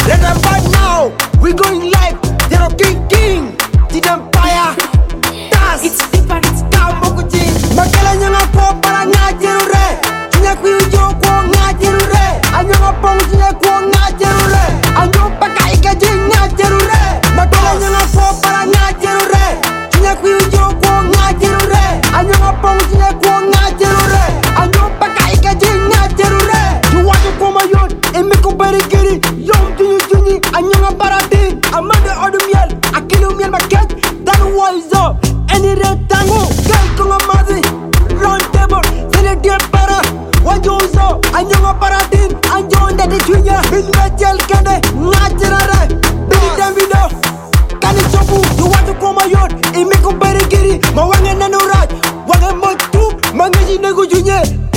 Right about now, we going live. Zero King, the Empire. Das, It's deeper, it's down Mokuchi. Makala nyanga po para ngajeru re. Chinya kuyo ko ngajeru re. Anyanga pong chinya ko ngajeru re. Anyo pakai kaji ngajeru re. Makala nyanga po para ngajeru re. Chinya kuyo ko ngajeru re. Anyanga pong chinya ko ngajeru re. Anyo pakai kaji ngajeru re. You want to come ayon? Emiko berikiri. Yom tunyi. Anyanga barati. Amanda odumiel. Akilu miel maket. Dan wise up. Any red tango. Girl kunga mazi. Round table. Sele dia para. Wajozo. Anyanga baratin. Anjo ndade chunya. Bilwa jel kande. Ngajirare. Bili dambido. Kani chopu. You want to come ayon? Emiko berikiri. Mawange nanuraj. Wange motu. Mangeji nego junye.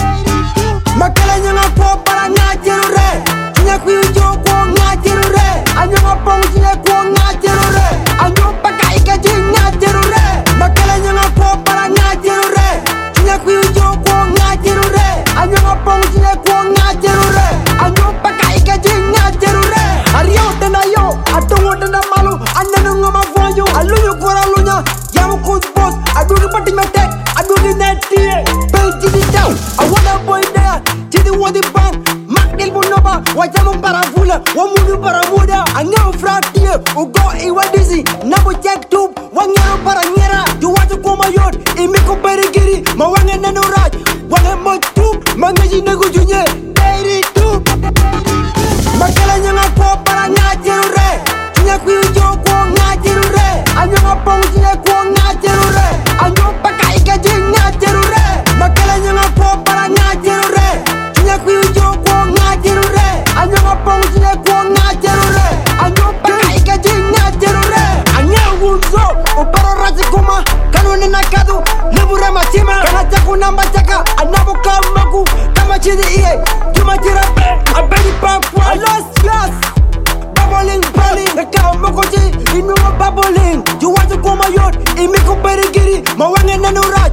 Makala nyanga po para ngajeru re. Chinya kuyo ko ngajeru re. Anyanga pong chinya ko ngajeru re. Anyo pakai kaji ngajeru re. Makala nyanga po para ngajeru re. Chinya kuyo ko ngajeru re. Anyanga pong chinya ko ngajeru re. Anyo pakai kaji ngajeru re. Ariyo tena yo, atungo tena malu. Ananu ngama voyo, aluyo kora lunya. Yamu kus boss, adugi pati metek, adugi neti. Page it down, I wanna boy there. Chidi wadi bang, makdil bunoba. Wajamu paravula, wamudu paramuda. Angao fratie, ugo iwadisi. Nabu check tube, wangero parangera. You want to come ayon, imiko berigiri. Mawange nanuraj, wange motu. Mangeji nego junye, dairy tube. Makala nyanga po para ngajeru re. Chinya kuyo ko ngajeru re. Anyanga pong chinya ko ngajeru re. Anyo pakai kaji ngajeru re. Makala nyanga po para ngajeru re. Chinya kuyo ko ngajeru re. Anyanga pong chinya ko ngajeru re. Anyo pakai kaji ngajeru re. Anya wunzo uparo razikuma kanuni nakadu lebura matima kana chaku namba chaka anabu kamaku kama chidi iye juma jirape abedi pakwa I lost gas bubbling Naka mokoji inu bubbling you want to come ayon imiko berigiri mawange nanura